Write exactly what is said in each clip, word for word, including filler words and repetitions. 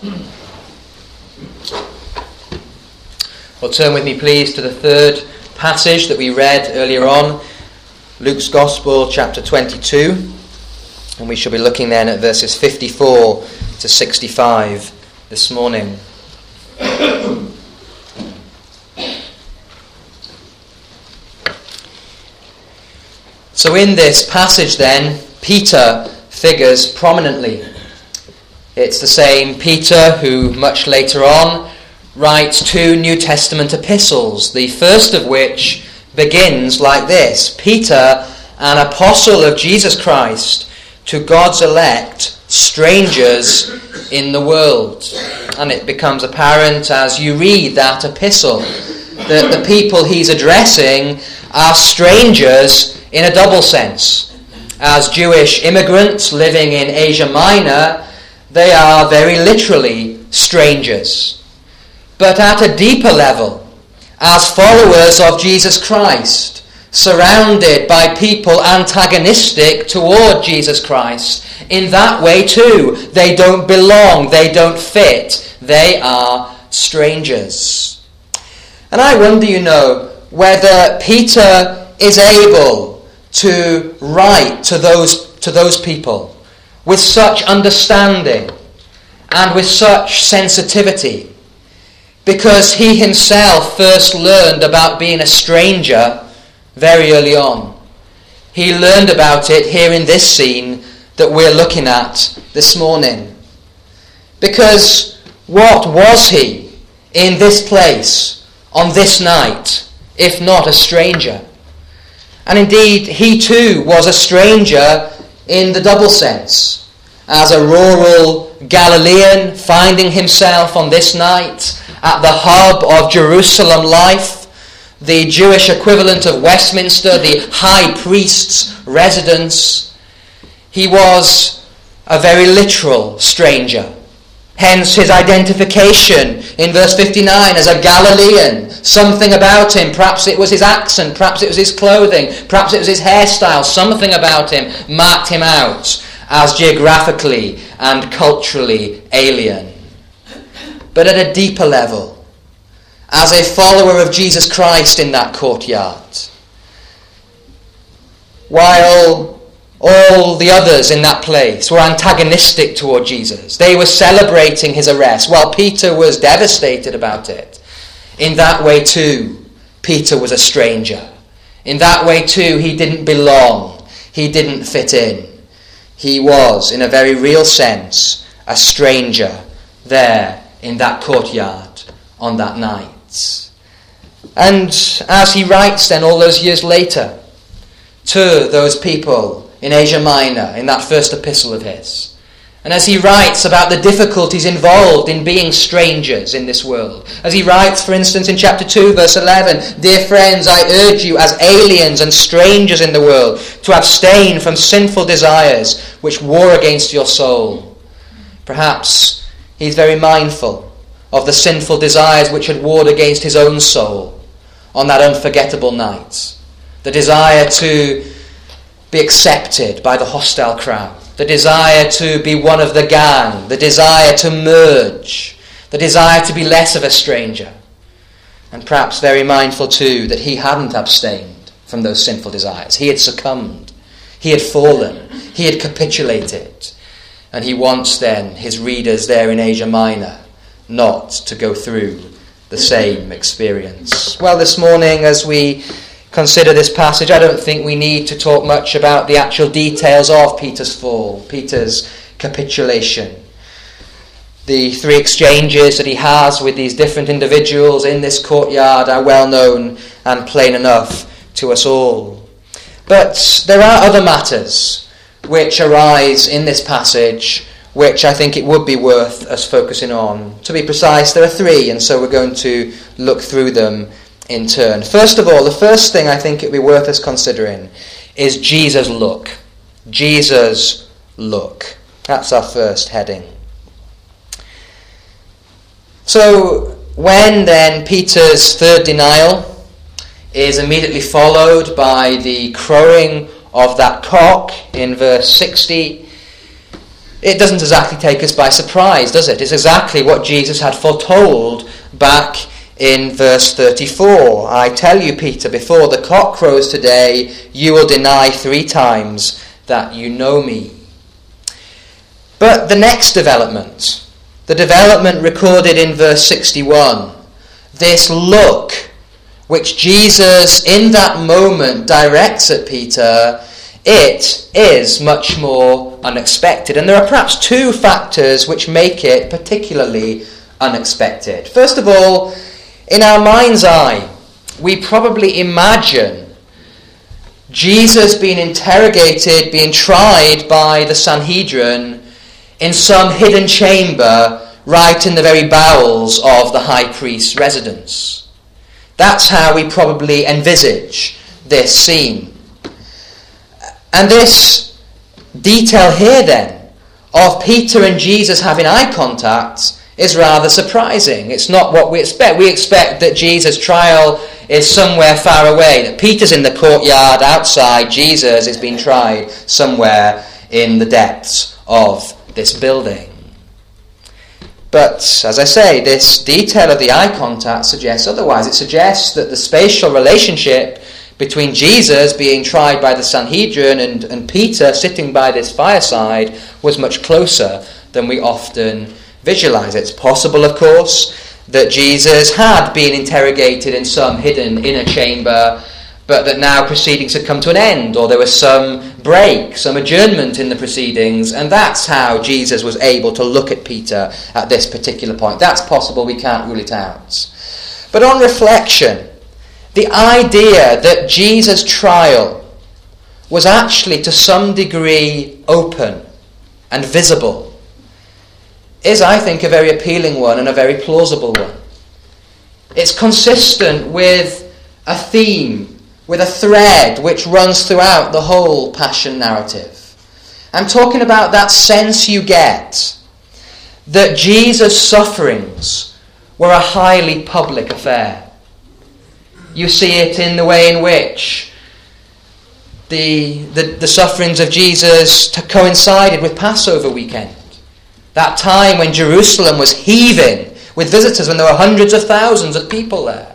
Well, turn with me, please, to the third passage that we read earlier on, Luke's Gospel, chapter twenty-two. And we shall be looking then at verses fifty-four to sixty-five this morning. So in this passage then, Peter figures prominently. It's the same Peter who much later on writes two New Testament epistles, the first of which begins like this: Peter, an apostle of Jesus Christ, to God's elect, strangers in the world. And it becomes apparent as you read that epistle that the people he's addressing are strangers in a double sense. As Jewish immigrants living in Asia Minor, they are very literally strangers. But at a deeper level, as followers of Jesus Christ, surrounded by people antagonistic toward Jesus Christ, in that way too, they don't belong, they don't fit, they are strangers. And I wonder, you know, whether Peter is able to write to those, to those people with such understanding and with such sensitivity, because he himself first learned about being a stranger very early on. He learned about it here in this scene that we're looking at this morning. Because what was he in this place on this night, if not a stranger? And indeed, he too was a stranger in the double sense. As a rural Galilean finding himself on this night at the hub of Jerusalem life, the Jewish equivalent of Westminster, the high priest's residence, he was a very literal stranger. Hence his identification in verse fifty-nine as a Galilean. Something about him, perhaps it was his accent, perhaps it was his clothing, perhaps it was his hairstyle, something about him marked him out as geographically and culturally alien. But at a deeper level, as a follower of Jesus Christ in that courtyard, while all the others in that place were antagonistic toward Jesus, they were celebrating his arrest, while Peter was devastated about it. In that way too, Peter was a stranger. In that way too, he didn't belong. He didn't fit in. He was, in a very real sense, a stranger there in that courtyard on that night. And as he writes then all those years later to those people in Asia Minor in that first epistle of his, and as he writes about the difficulties involved in being strangers in this world, as he writes, for instance, in chapter two, verse eleven, "Dear friends, I urge you as aliens and strangers in the world to abstain from sinful desires which war against your soul." Perhaps he's very mindful of the sinful desires which had warred against his own soul on that unforgettable night. The desire to be accepted by the hostile crowd, the desire to be one of the gang, the desire to merge, the desire to be less of a stranger. And perhaps very mindful too that he hadn't abstained from those sinful desires. He had succumbed, he had fallen, he had capitulated, and he wants then his readers there in Asia Minor not to go through the same experience. Well, this morning as we consider this passage, I don't think we need to talk much about the actual details of Peter's fall, Peter's capitulation. The three exchanges that he has with these different individuals in this courtyard are well known and plain enough to us all. But there are other matters which arise in this passage which I think it would be worth us focusing on. To be precise, there are three, and so we're going to look through them in turn. First of all, the first thing I think it would be worth us considering is Jesus' look. Jesus' look. That's our first heading. So, when then Peter's third denial is immediately followed by the crowing of that cock in verse sixty, it doesn't exactly take us by surprise, does it? It's exactly what Jesus had foretold back in verse thirty-four. I tell you, Peter, before the cock crows today, you will deny three times that you know me. But the next development, the development recorded in verse sixty-one, this look which Jesus in that moment directs at Peter, it is much more unexpected. And there are perhaps two factors which make it particularly unexpected. First of all, in our mind's eye, we probably imagine Jesus being interrogated, being tried by the Sanhedrin in some hidden chamber right in the very bowels of the high priest's residence. That's how we probably envisage this scene. And this detail here then of Peter and Jesus having eye contact is rather surprising. It's not what we expect. We expect that Jesus' trial is somewhere far away, that Peter's in the courtyard outside, Jesus is being tried somewhere in the depths of this building. But, as I say, this detail of the eye contact suggests otherwise. It suggests that the spatial relationship between Jesus being tried by the Sanhedrin and, and Peter sitting by this fireside was much closer than we often visualize. It's possible, of course, that Jesus had been interrogated in some hidden inner chamber, but that now proceedings had come to an end, or there was some break, some adjournment in the proceedings, and that's how Jesus was able to look at Peter at this particular point. That's possible, we can't rule it out. But on reflection, the idea that Jesus' trial was actually to some degree open and visible is, I think, a very appealing one and a very plausible one. It's consistent with a theme, with a thread which runs throughout the whole Passion narrative. I'm talking about that sense you get that Jesus' sufferings were a highly public affair. You see it in the way in which the, the, the sufferings of Jesus coincided with Passover weekend. That time when Jerusalem was heaving with visitors, when there were hundreds of thousands of people there.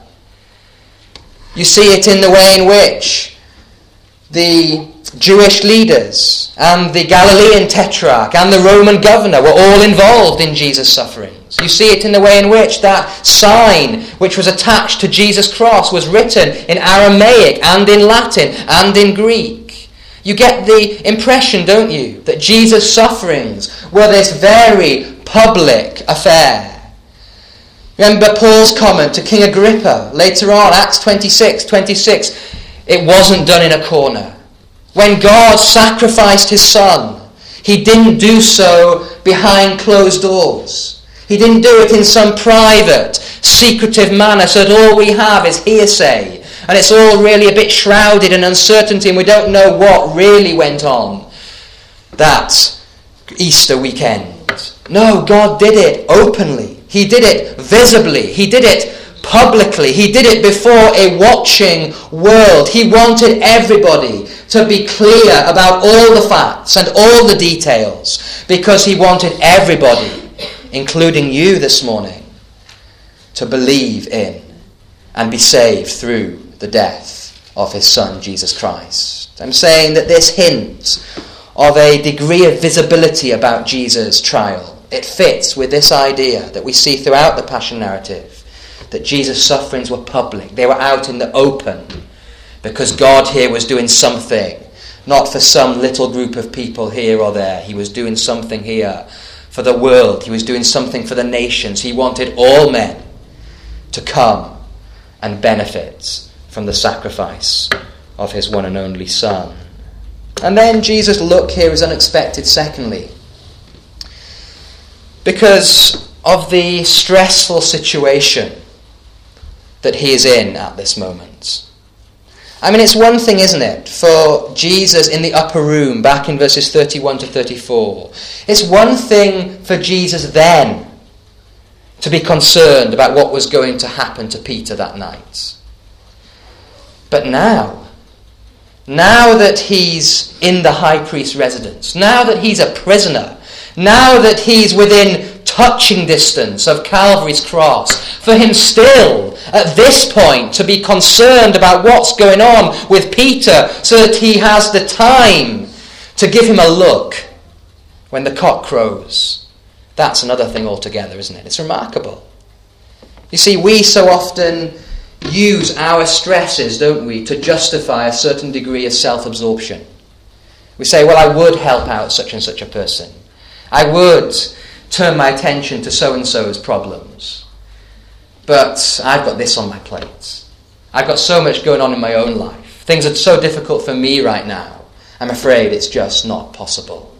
You see it in the way in which the Jewish leaders and the Galilean tetrarch and the Roman governor were all involved in Jesus' sufferings. You see it in the way in which that sign which was attached to Jesus' cross was written in Aramaic and in Latin and in Greek. You get the impression, don't you, that Jesus' sufferings were this very public affair. Remember Paul's comment to King Agrippa later on, Acts twenty-six twenty-six. It wasn't done in a corner. When God sacrificed his son, he didn't do so behind closed doors. He didn't do it in some private, secretive manner so that all we have is hearsay. And it's all really a bit shrouded in uncertainty and we don't know what really went on that Easter weekend. No, God did it openly. He did it visibly. He did it publicly. He did it before a watching world. He wanted everybody to be clear about all the facts and all the details because he wanted everybody, including you this morning, to believe in and be saved through the death of his son, Jesus Christ. I'm saying that this hint of a degree of visibility about Jesus' trial, it fits with this idea that we see throughout the Passion narrative, that Jesus' sufferings were public. They were out in the open because God here was doing something, not for some little group of people here or there. He was doing something here for the world. He was doing something for the nations. He wanted all men to come and benefit from the sacrifice of his one and only Son. And then Jesus' look here is unexpected, secondly, because of the stressful situation that he is in at this moment. I mean, it's one thing, isn't it, for Jesus in the upper room, back in verses thirty-one to thirty-four. It's one thing for Jesus then to be concerned about what was going to happen to Peter that night. But now, now that he's in the high priest's residence, now that he's a prisoner, Now that he's within touching distance of Calvary's cross, for him still, at this point, to be concerned about what's going on with Peter so that he has the time to give him a look when the cock crows. That's another thing altogether, isn't it? It's remarkable. You see, we so often use our stresses, don't we, to justify a certain degree of self-absorption. We say, well, I would help out such and such a person. I would turn my attention to so-and-so's problems. But I've got this on my plate. I've got so much going on in my own life. Things are so difficult for me right now. I'm afraid it's just not possible.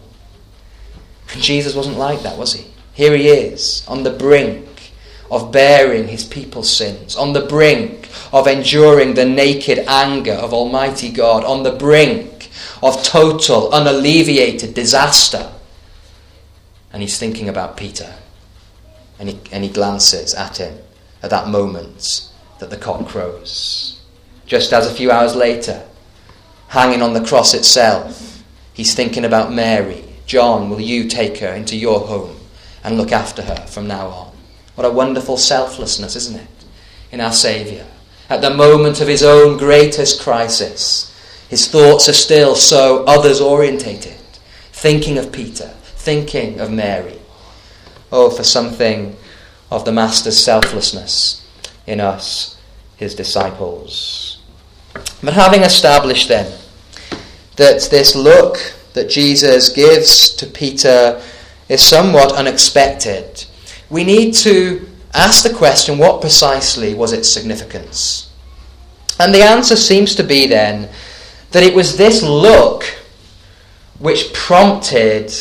Jesus wasn't like that, was he? Here he is, on the brink of bearing his people's sins, on the brink of enduring the naked anger of Almighty God, on the brink of total, unalleviated disaster. And he's thinking about Peter. And he, and he glances at him at that moment that the cock crows. Just as a few hours later, hanging on the cross itself, he's thinking about Mary. John, will you take her into your home and look after her from now on? What a wonderful selflessness, isn't it, in our Saviour? At the moment of his own greatest crisis, his thoughts are still so others-orientated, thinking of Peter, thinking of Mary. Oh, for something of the Master's selflessness in us, his disciples. But having established then that this look that Jesus gives to Peter is somewhat unexpected, we need to ask the question, what precisely was its significance? And the answer seems to be then that it was this look which prompted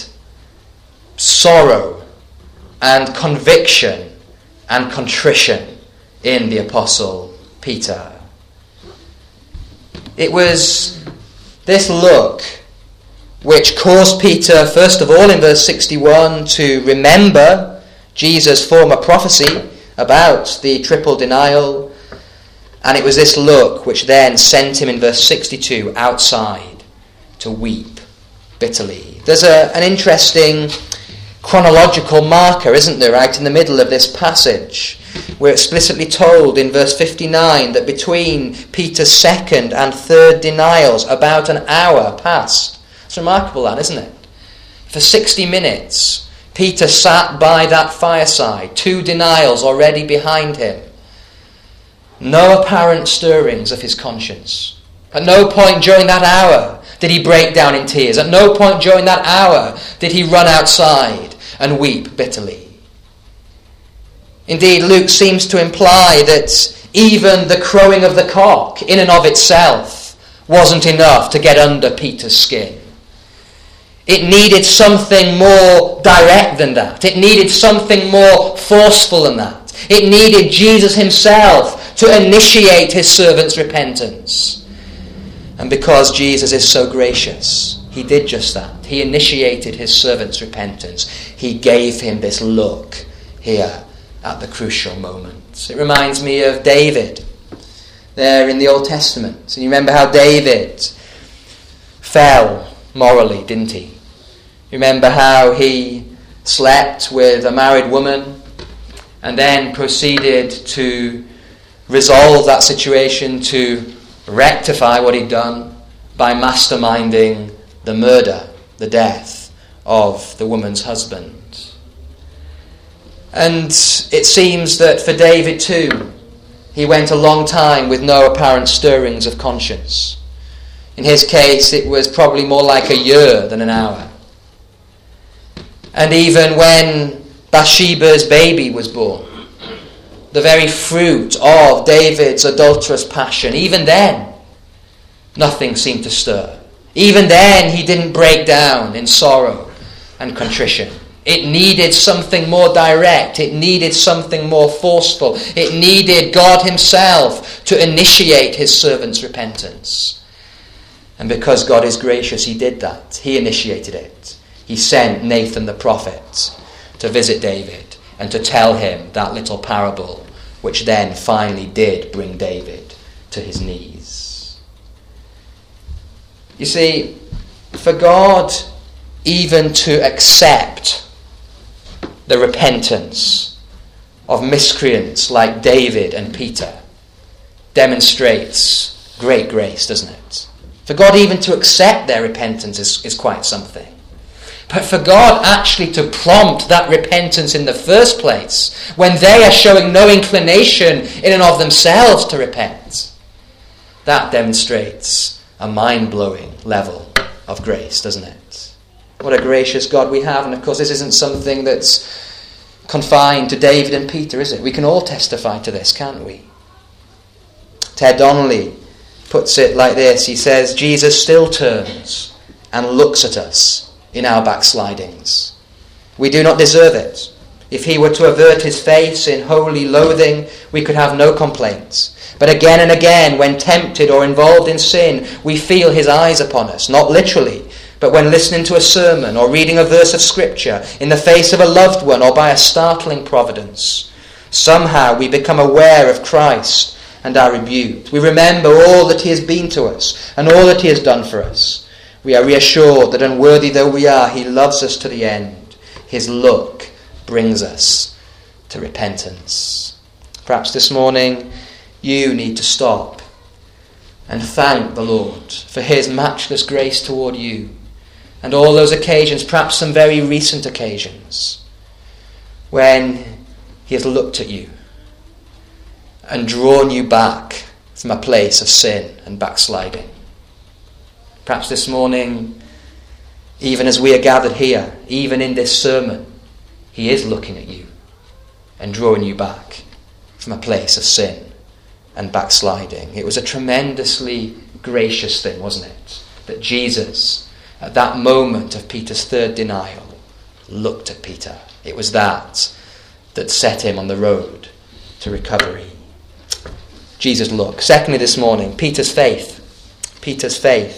sorrow and conviction and contrition in the Apostle Peter. It was this look which caused Peter, first of all, in verse sixty-one, to remember Jesus' former prophecy about the triple denial. And it was this look which then sent him, in verse sixty-two, outside to weep bitterly. There's a, an interesting chronological marker, isn't there, right in the middle of this passage. We're explicitly told in verse fifty-nine that between Peter's second and third denials, about an hour passed. It's remarkable, that, isn't it? For sixty minutes, Peter sat by that fireside, two denials already behind him. No apparent stirrings of his conscience. At no point during that hour did he break down in tears. At no point during that hour did he run outside and weep bitterly. Indeed, Luke seems to imply that even the crowing of the cock, in and of itself, wasn't enough to get under Peter's skin. It needed something more direct than that. It needed something more forceful than that. It needed Jesus himself to initiate his servant's repentance. And because Jesus is so gracious, he did just that. He initiated his servant's repentance. He gave him this look here at the crucial moment. It reminds me of David there in the Old Testament. And you remember how David fell morally, didn't he? You remember how he slept with a married woman and then proceeded to resolve that situation, to rectify what he'd done by masterminding the murder, the death of the woman's husband. And it seems that for David too, he went a long time with no apparent stirrings of conscience. In his case, it was probably more like a year than an hour. And even when Bathsheba's baby was born, the very fruit of David's adulterous passion, even then, nothing seemed to stir. Even then, he didn't break down in sorrow and contrition. It needed something more direct. It needed something more forceful. It needed God himself to initiate his servant's repentance. And because God is gracious, he did that. He initiated it. He sent Nathan the prophet to visit David and to tell him that little parable, which then finally did bring David to his knees. You see, for God even to accept the repentance of miscreants like David and Peter demonstrates great grace, doesn't it? For God even to accept their repentance is, is quite something. But for God actually to prompt that repentance in the first place, when they are showing no inclination in and of themselves to repent, that demonstrates a mind-blowing level of grace, doesn't it? What a gracious God we have. And of course this isn't something that's confined to David and Peter, is it? We can all testify to this, can't we? Ted Donnelly puts it like this. He says, Jesus still turns and looks at us in our backslidings. We do not deserve it. If he were to avert his face in holy loathing, we could have no complaints. But again and again, when tempted or involved in sin, we feel his eyes upon us, not literally, but when listening to a sermon or reading a verse of scripture, in the face of a loved one or by a startling providence. Somehow we become aware of Christ and are rebuked. We remember all that he has been to us and all that he has done for us. We are reassured that unworthy though we are, he loves us to the end. His look brings us to repentance. Perhaps this morning you need to stop and thank the Lord for his matchless grace toward you, and all those occasions, perhaps some very recent occasions, when he has looked at you and drawn you back from a place of sin and backsliding. Perhaps this morning, even as we are gathered here, even in this sermon, he is looking at you and drawing you back from a place of sin and backsliding. It was a tremendously gracious thing, wasn't it? That Jesus, at that moment of Peter's third denial, looked at Peter. It was that that set him on the road to recovery. Jesus' look. Secondly this morning, Peter's faith. Peter's faith.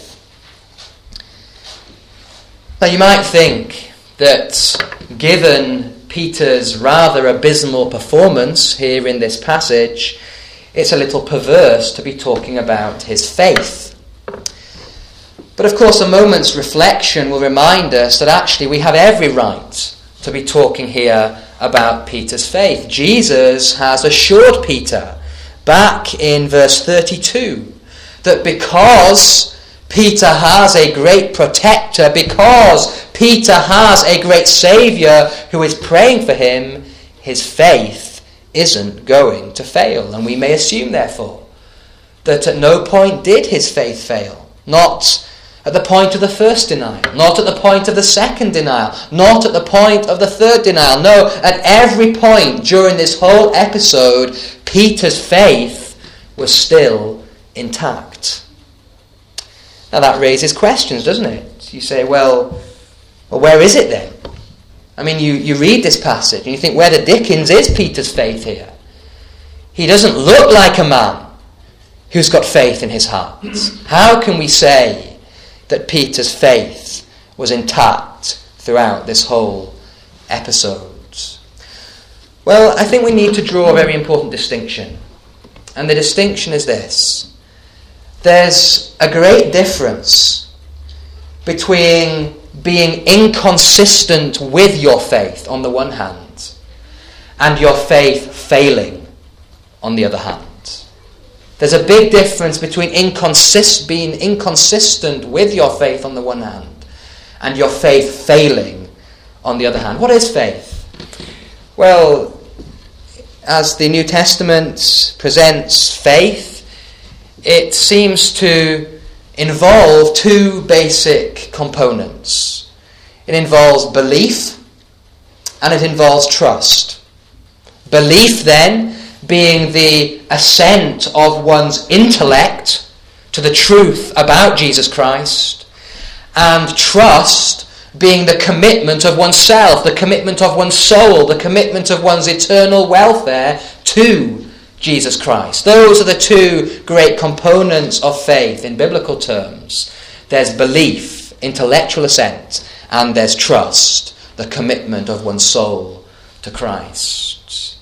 Now you might think that given Peter's rather abysmal performance here in this passage, it's a little perverse to be talking about his faith. But of course a moment's reflection will remind us that actually we have every right to be talking here about Peter's faith. Jesus has assured Peter back in verse thirty-two that because Peter has a great protector, because Peter has a great Saviour who is praying for him, his faith isn't going to fail. And we may assume, therefore, that at no point did his faith fail. Not at the point of the first denial, not at the point of the second denial, not at the point of the third denial. No, at every point during this whole episode, Peter's faith was still intact. Now that raises questions, doesn't it? You say, well, well where is it then? I mean, you, you read this passage and you think, where the dickens is Peter's faith here? He doesn't look like a man who's got faith in his heart. How can we say that Peter's faith was intact throughout this whole episode? Well, I think we need to draw a very important distinction. And the distinction is this. There's a great difference between being inconsistent with your faith on the one hand and your faith failing on the other hand. There's a big difference between inconsist- being inconsistent with your faith on the one hand and your faith failing on the other hand. What is faith? Well, as the New Testament presents faith, it seems to involve two basic components. It involves belief and it involves trust. Belief, then, being the assent of one's intellect to the truth about Jesus Christ, and trust being the commitment of oneself, the commitment of one's soul, the commitment of one's eternal welfare to Jesus Christ. Those are the two great components of faith in biblical terms. There's belief, intellectual assent, and there's trust, the commitment of one's soul to Christ.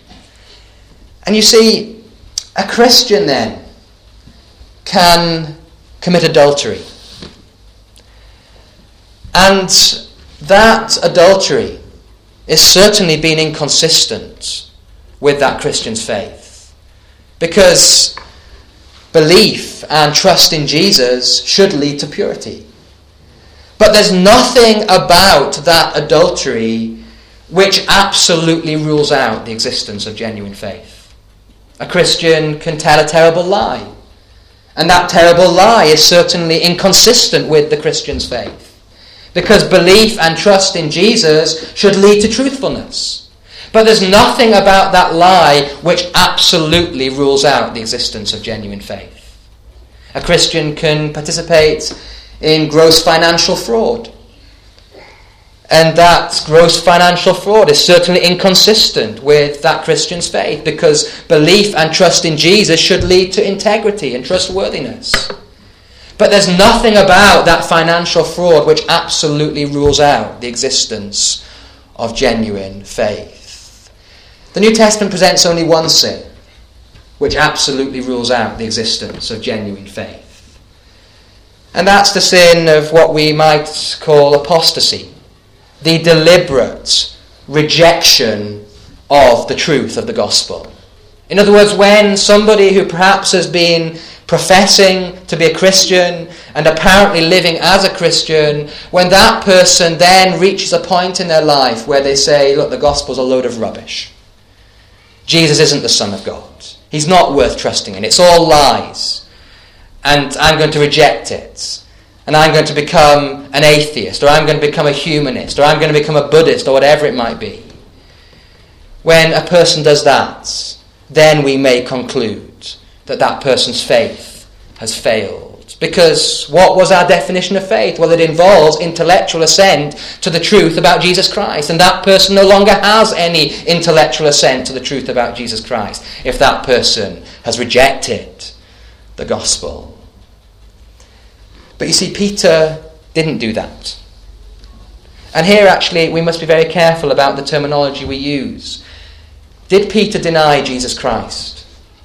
And you see, a Christian then can commit adultery. And that adultery is certainly being inconsistent with that Christian's faith. Because belief and trust in Jesus should lead to purity. But there's nothing about that adultery which absolutely rules out the existence of genuine faith. A Christian can tell a terrible lie, and that terrible lie is certainly inconsistent with the Christian's faith. Because belief and trust in Jesus should lead to truthfulness. But there's nothing about that lie which absolutely rules out the existence of genuine faith. A Christian can participate in gross financial fraud. And that gross financial fraud is certainly inconsistent with that Christian's faith, because belief and trust in Jesus should lead to integrity and trustworthiness. But there's nothing about that financial fraud which absolutely rules out the existence of genuine faith. The New Testament presents only one sin which absolutely rules out the existence of genuine faith. And that's the sin of what we might call apostasy. The deliberate rejection of the truth of the gospel. In other words, when somebody who perhaps has been professing to be a Christian and apparently living as a Christian, when that person then reaches a point in their life where they say, look, the gospel's a load of rubbish. Jesus isn't the Son of God. He's not worth trusting in. It's all lies. And I'm going to reject it. And I'm going to become an atheist, or I'm going to become a humanist, or I'm going to become a Buddhist, or whatever it might be. When a person does that, then we may conclude that that person's faith has failed. Because what was our definition of faith? Well, it involves intellectual assent to the truth about Jesus Christ. And that person no longer has any intellectual assent to the truth about Jesus Christ if that person has rejected the gospel. But you see, Peter didn't do that. And here actually we must be very careful about the terminology we use. Did Peter deny Jesus Christ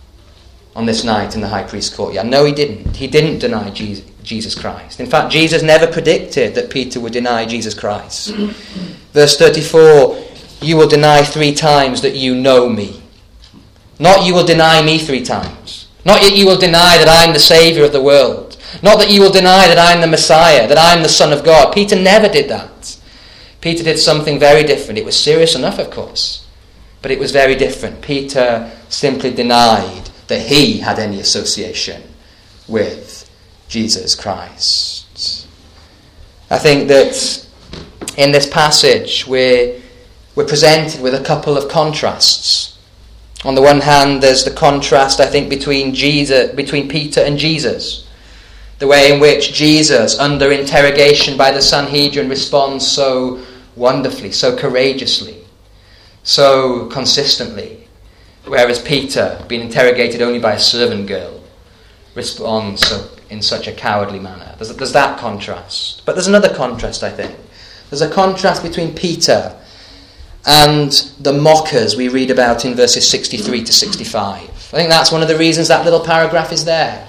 on this night in the high priest's courtyard? No, he didn't. He didn't deny Jesus Christ. In fact, Jesus never predicted that Peter would deny Jesus Christ. Verse thirty-four, you will deny three times that you know me. Not you will deny me three times. Not yet you will deny that I'm the Saviour of the world. Not that you will deny that I'm the Messiah, that I'm the Son of God. Peter never did that. Peter did something very different. It was serious enough, of course, but it was very different. Peter simply denied that he had any association with Jesus Christ. I think that in this passage we're, we're presented with a couple of contrasts. On the one hand, there's the contrast, I think, between Jesus, between Peter and Jesus. The way in which Jesus, under interrogation by the Sanhedrin, responds so wonderfully, so courageously, so consistently. Whereas Peter, being interrogated only by a servant girl, responds so, in such a cowardly manner. There's, there's that contrast. But there's another contrast, I think. There's a contrast between Peter and the mockers we read about in verses sixty-three to sixty-five. I think that's one of the reasons that little paragraph is there.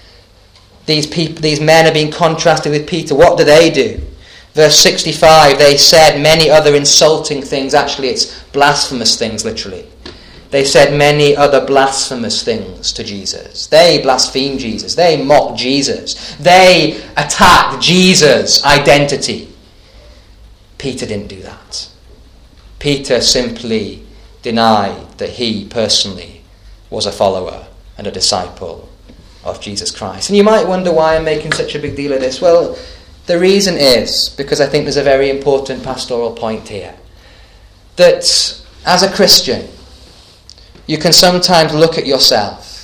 These people, these men are being contrasted with Peter. What do they do? Verse sixty-five, they said many other insulting things. Actually, it's blasphemous things, literally. They said many other blasphemous things to Jesus. They blasphemed Jesus. They mocked Jesus. They attacked Jesus' identity. Peter didn't do that. Peter simply denied that he personally was a follower and a disciple of Jesus Christ. And you might wonder why I'm making such a big deal of this. Well, the reason is because I think there's a very important pastoral point here. That as a Christian, you can sometimes look at yourself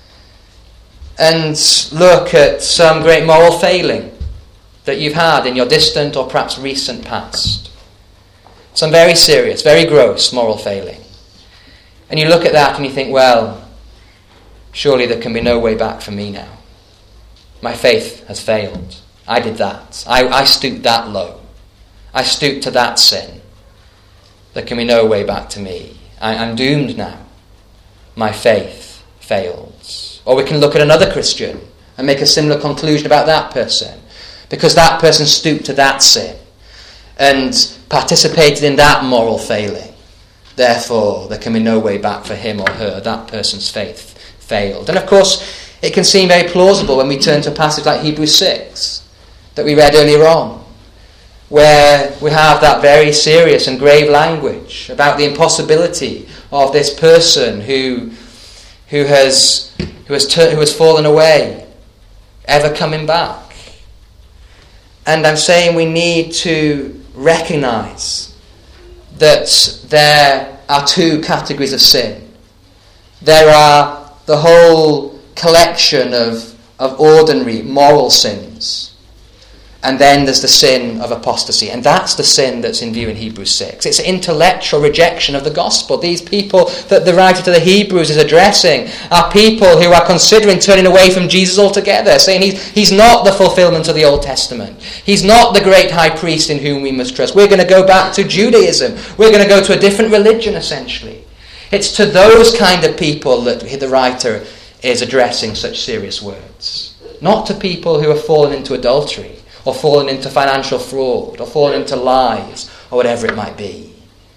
and look at some great moral failing that you've had in your distant or perhaps recent past. Some very serious, very gross moral failing. And you look at that and you think, well, surely there can be no way back for me now. My faith has failed. I did that. I, I stooped that low. I stooped to that sin. There can be no way back to me. I, I'm doomed now. My faith failed. Or we can look at another Christian and make a similar conclusion about that person. because that person stooped to that sin and participated in that moral failing. Therefore, there can be no way back for him or her. That person's faith failed. And of course, it can seem very plausible when we turn to a passage like Hebrews six that we read earlier on, where we have that very serious and grave language about the impossibility of this person who who has who has tur- who has fallen away ever coming back. And I'm saying we need to recognize that there are two categories of sin. There are the whole collection of, of ordinary moral sins. And then there's the sin of apostasy. And that's the sin that's in view in Hebrews six. It's intellectual rejection of the gospel. These people that the writer to the Hebrews is addressing are people who are considering turning away from Jesus altogether, saying he's, he's not the fulfillment of the Old Testament. He's not the great high priest in whom we must trust. We're going to go back to Judaism. We're going to go to a different religion, essentially. It's to those kind of people that the writer is addressing such serious words. Not to people who have fallen into adultery, or fallen into financial fraud, or fallen into lies, or whatever it might be.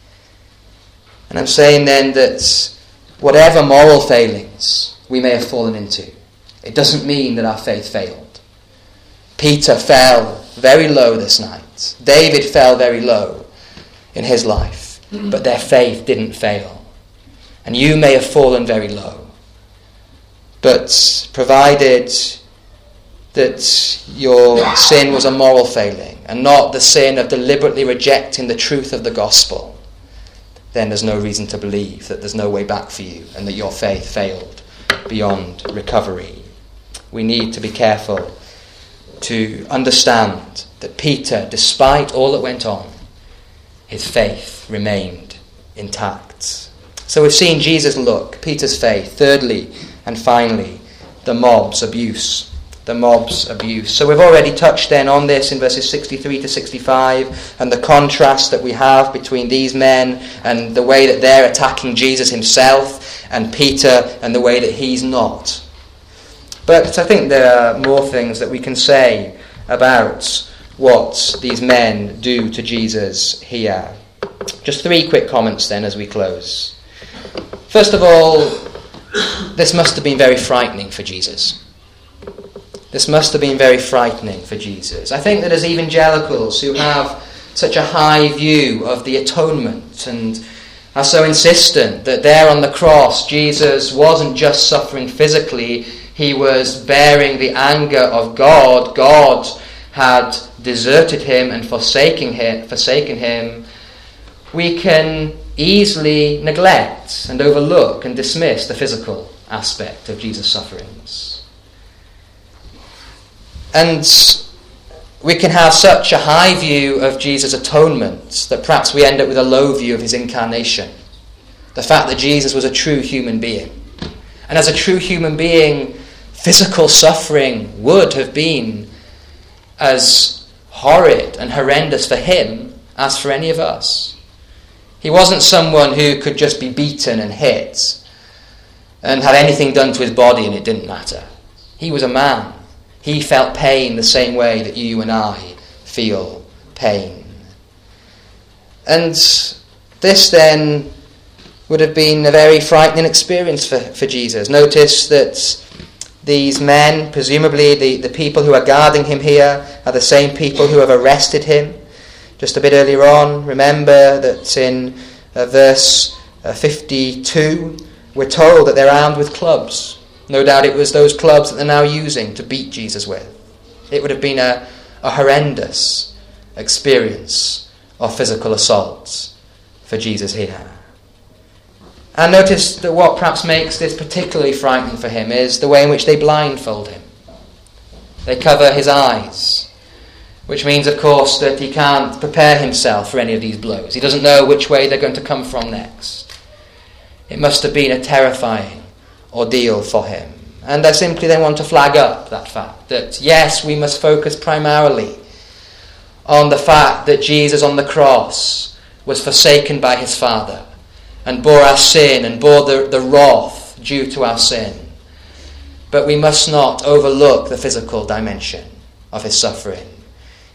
And I'm saying then that whatever moral failings we may have fallen into, it doesn't mean that our faith failed. Peter fell very low this night. David fell very low in his life, but their faith didn't fail. And you may have fallen very low, but provided that your sin was a moral failing and not the sin of deliberately rejecting the truth of the gospel, then there's no reason to believe that there's no way back for you and that your faith failed beyond recovery. We need to be careful to understand that Peter, despite all that went on, his faith remained intact. So we've seen Jesus look, Peter's faith. Thirdly and finally, the mob's abuse. The mob's abuse. So we've already touched then on this in verses sixty-three to sixty-five, and the contrast that we have between these men and the way that they're attacking Jesus himself, and Peter and the way that he's not. But I think there are more things that we can say about what these men do to Jesus here. Just three quick comments then as we close. First of all, this must have been very frightening for Jesus. This must have been very frightening for Jesus. I think that as evangelicals who have such a high view of the atonement and are so insistent that there on the cross Jesus wasn't just suffering physically, he was bearing the anger of God. God had deserted him and forsaken him, forsaken him. We can easily neglect and overlook and dismiss the physical aspect of Jesus' sufferings. And we can have such a high view of Jesus' atonement that perhaps we end up with a low view of his incarnation. The fact that Jesus was a true human being. And as a true human being, physical suffering would have been as horrid and horrendous for him as for any of us. He wasn't someone who could just be beaten and hit and have anything done to his body and it didn't matter. He was a man. He felt pain the same way that you and I feel pain. And this then would have been a very frightening experience for, for Jesus. Notice that these men, presumably the, the people who are guarding him here, are the same people who have arrested him. Just a bit earlier on, remember that in uh, verse uh, fifty-two, we're told that they're armed with clubs. No doubt it was those clubs that they're now using to beat Jesus with. It would have been a, a horrendous experience of physical assault for Jesus here. And notice that what perhaps makes this particularly frightening for him is the way in which they blindfold him. They cover his eyes, which means, of course, that he can't prepare himself for any of these blows. He doesn't know which way they're going to come from next. It must have been a terrifying ordeal for him. And I simply then want to flag up that fact that, yes, we must focus primarily on the fact that Jesus on the cross was forsaken by his Father and bore our sin and bore the, the wrath due to our sin. But we must not overlook the physical dimension of his suffering.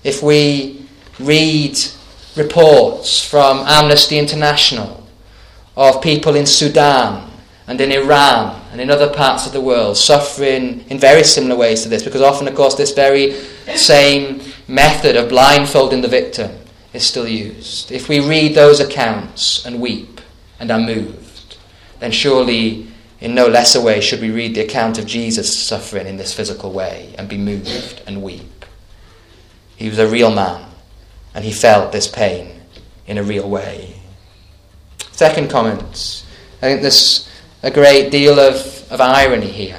if we read reports from Amnesty International of people in Sudan and in Iran and in other parts of the world suffering in very similar ways to this, because often, of course, this very same method of blindfolding the victim is still used. If we read those accounts and weep and are moved, then surely in no less a way should we read the account of Jesus suffering in this physical way and be moved and weep. He was a real man, and he felt this pain in a real way. Second comment. I think there's a great deal of, of irony here.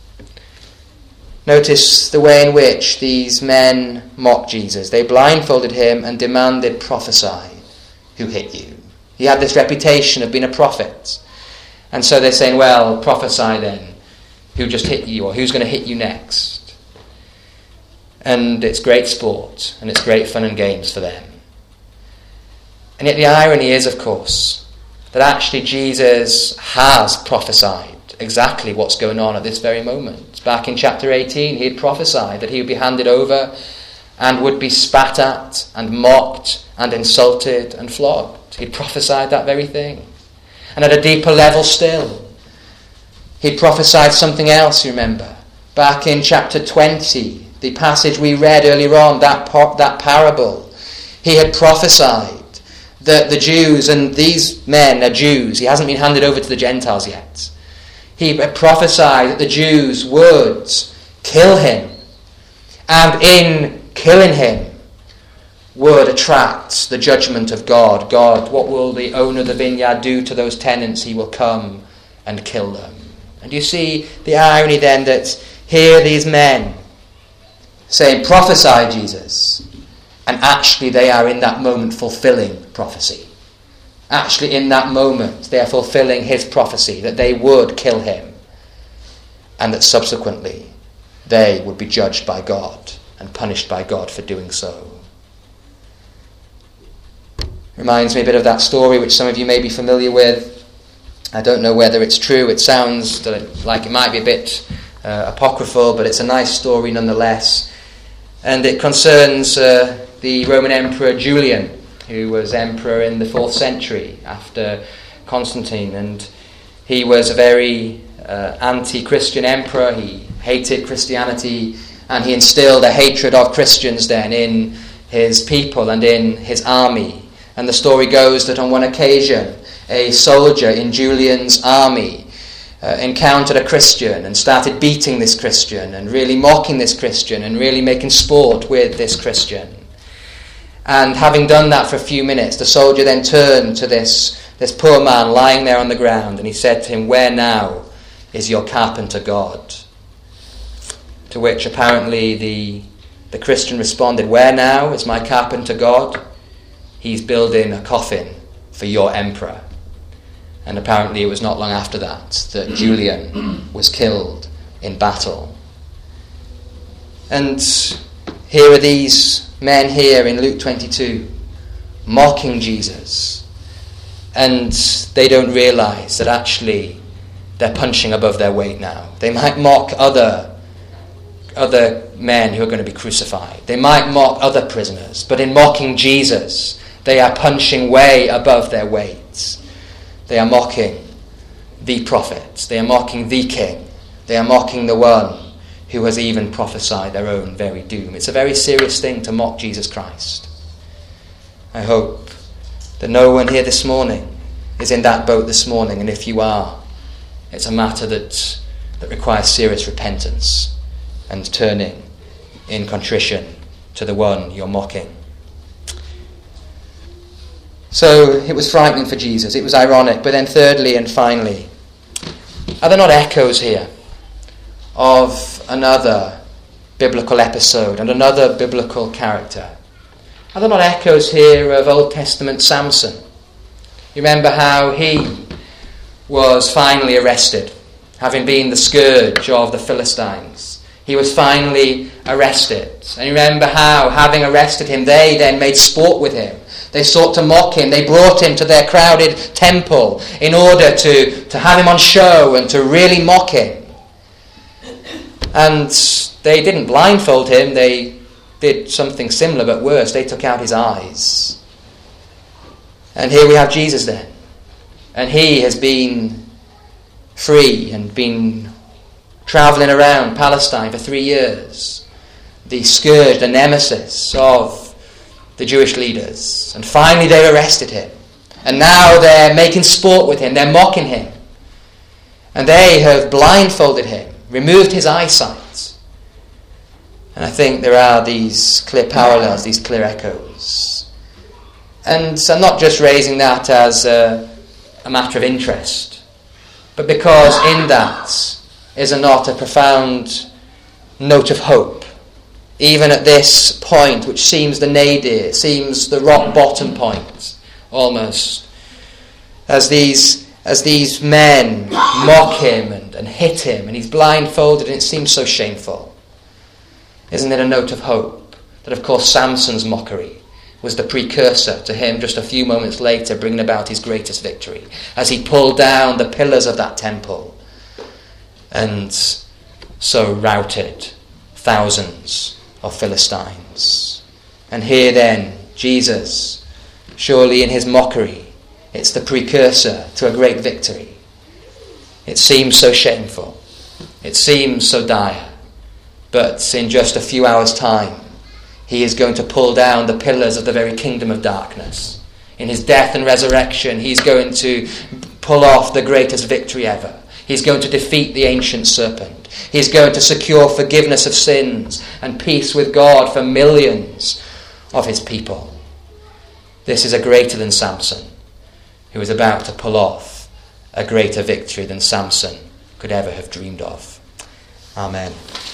Notice the way in which these men mocked Jesus. They blindfolded him and demanded, "Prophesy, who hit you?" He had this reputation of being a prophet. And so they're saying, well, prophesy then, who just hit you, or who's going to hit you next? And it's great sport, and it's great fun and games for them. And yet the irony is, of course, that actually Jesus has prophesied exactly what's going on at this very moment. Back in chapter eighteen, he had prophesied that he would be handed over and would be spat at and mocked and insulted and flogged. He'd prophesied that very thing. And at a deeper level still, he'd prophesied something else, you remember. Back in chapter twenty, the passage we read earlier on, that, par- that parable, he had prophesied that the Jews, and these men are Jews, he hasn't been handed over to the Gentiles yet. He had prophesied that the Jews would kill him, and in killing him would attract the judgment of God. God, what will the owner of the vineyard do to those tenants? He will come and kill them. And you see the irony then that here these men saying, "Prophesy, Jesus," and actually they are in that moment fulfilling prophecy. Actually in that moment they are fulfilling his prophecy that they would kill him, and that subsequently they would be judged by God and punished by God for doing so. Reminds me a bit of that story which some of you may be familiar with. I don't know whether it's true. It sounds like it might be a bit uh, apocryphal, but it's a nice story nonetheless. And it concerns uh, the Roman Emperor Julian, who was emperor in the fourth century after Constantine. And he was a very uh, anti-Christian emperor. He hated Christianity, and he instilled a hatred of Christians then in his people and in his army. And the story goes that on one occasion, a soldier in Julian's army uh, encountered a Christian and started beating this Christian and really mocking this Christian and really making sport with this Christian. And having done that for a few minutes, the soldier then turned to this, this poor man lying there on the ground, and he said to him, "Where now is your carpenter God?" To which apparently the, the Christian responded, "Where now is my carpenter God? He's building a coffin for your emperor." And apparently it was not long after that that Julian was killed in battle. And here are these men here in Luke twenty-two mocking Jesus, and they don't realise that actually they're punching above their weight now. They might mock other other men who are going to be crucified. They might mock other prisoners, but in mocking Jesus, they are punching way above their weights. They are mocking the prophet. They are mocking the king. They are mocking the one who has even prophesied their own very doom. It's a very serious thing to mock Jesus Christ. I hope that no one here this morning is in that boat this morning, and if you are, it's a matter that, that requires serious repentance and turning in contrition to the one you're mocking. So it was frightening for Jesus. It was ironic. But then thirdly and finally, are there not echoes here of another biblical episode and another biblical character? Are there not echoes here of Old Testament Samson? You remember how he was finally arrested, having been the scourge of the Philistines. He was finally arrested. And you remember how, having arrested him, they then made sport with him. They sought to mock him. They brought him to their crowded temple in order to, to have him on show and to really mock him. And they didn't blindfold him. They did something similar but worse. They took out his eyes. And here we have Jesus then. And he has been free and been travelling around Palestine for three years. The scourge, the nemesis of the Jewish leaders. And finally they've arrested him. And now they're making sport with him. They're mocking him. And they have blindfolded him, removed his eyesight. And I think there are these clear parallels, these clear echoes. And I'm not just raising that as a, a matter of interest, but because in that is a not a profound note of hope. Even at this point, which seems the nadir, seems the rock bottom point, almost. As these as these men mock him and, and hit him, and he's blindfolded, and it seems so shameful. Isn't it a note of hope that, of course, Samson's mockery was the precursor to him just a few moments later bringing about his greatest victory, as he pulled down the pillars of that temple and so routed thousands of Philistines. And here then, Jesus, surely in his mockery, it's the precursor to a great victory. It seems so shameful. It seems so dire. But in just a few hours' time, he is going to pull down the pillars of the very kingdom of darkness. In his death and resurrection, he's going to pull off the greatest victory ever. He's going to defeat the ancient serpent. He's going to secure forgiveness of sins and peace with God for millions of his people. This is a greater than Samson, who is about to pull off a greater victory than Samson could ever have dreamed of. Amen.